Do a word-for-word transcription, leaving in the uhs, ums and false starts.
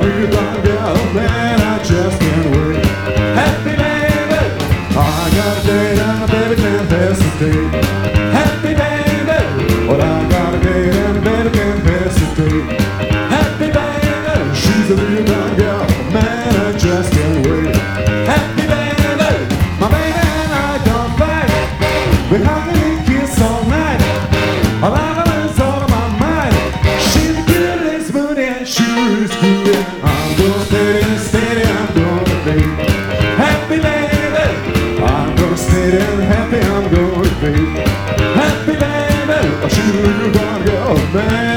real darn girl, man, I just can't wait. Happy baby, I got a date and the baby can't hesitate. Happy baby, well I got a date and the baby can't hesitate. Happy baby, she's a real darn girl, man, I just can't wait. Happy baby, my baby and I don't fight. We hug and kiss all night. I love her is all on my mind. She's the cutest moody and sure is good. I'm gonna stay and steady, I'm gonna be happy baby. I'm gonna stay and happy, I'm gonna be happy baby. She's a real darn girl, man.